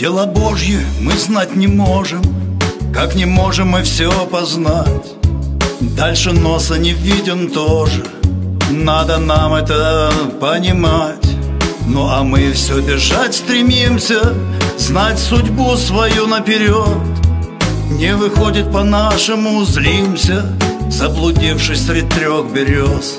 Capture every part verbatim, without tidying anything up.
Дела Божьи мы знать не можем, как не можем мы все познать. Дальше носа не виден тоже, надо нам это понимать. Ну а мы все бежать стремимся, знать судьбу свою наперед. Не выходит по-нашему, злимся, заблудившись среди трех берез.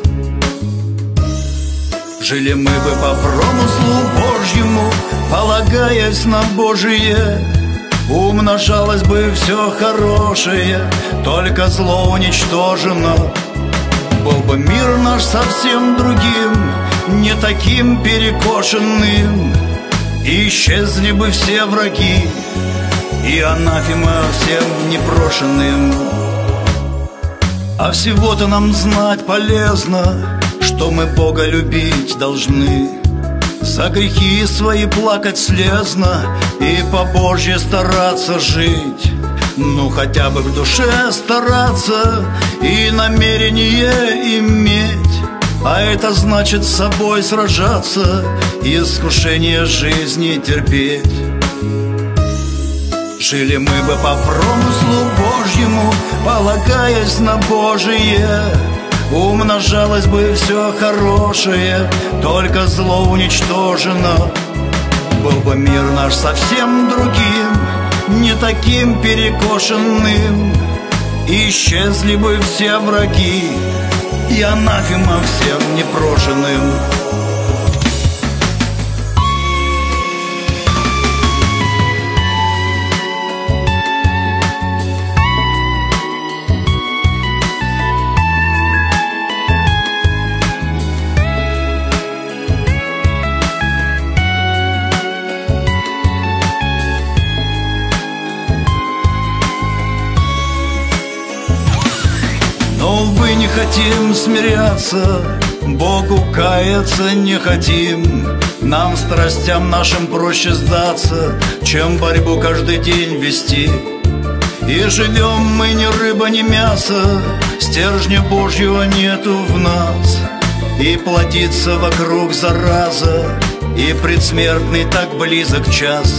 Жили мы бы по промыслу Божьему, полагаясь на Божие. Умножалось бы все хорошее, только зло уничтожено. Был бы мир наш совсем другим, не таким перекошенным. И исчезли бы все враги, и анафема всем непрошенным. А всего-то нам знать полезно, что мы Бога любить должны. За грехи свои плакать слезно и по Божье стараться жить. Ну хотя бы в душе стараться и намерение иметь. А это значит с собой сражаться и искушение жизни терпеть. Жили мы бы по промыслу Божьему, полагаясь на Божие. Умножалось бы все хорошее, только зло уничтожено. Был бы мир наш совсем другим, не таким перекошенным. Исчезли бы все враги, и анафема всем непрошенным. Но, увы, не хотим смиряться, Богу каяться не хотим. Нам, страстям нашим, проще сдаться, чем борьбу каждый день вести. И живем мы ни рыба, ни мясо, стержня Божьего нету в нас. И плодится вокруг зараза, и предсмертный так близок час.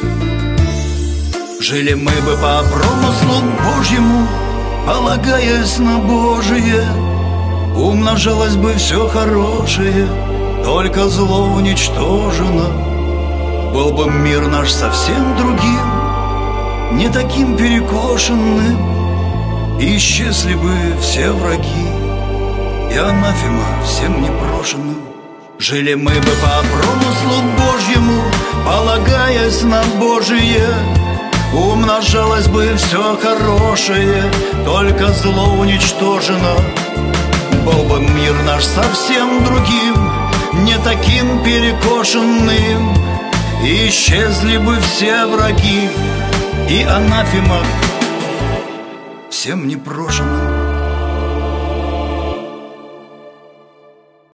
Жили мы бы по промыслу Божьему, полагаясь на Божие. Умножалось бы все хорошее, только зло уничтожено. Был бы мир наш совсем другим, не таким перекошенным. Исчезли бы все враги, и анафема всем непрошенным. Жили мы бы по промыслу Божьему, полагаясь на Божие. Умножалось бы все хорошее, только зло уничтожено. Был бы мир наш совсем другим, не таким перекошенным. Исчезли бы все враги, и анафема всем непрошенным.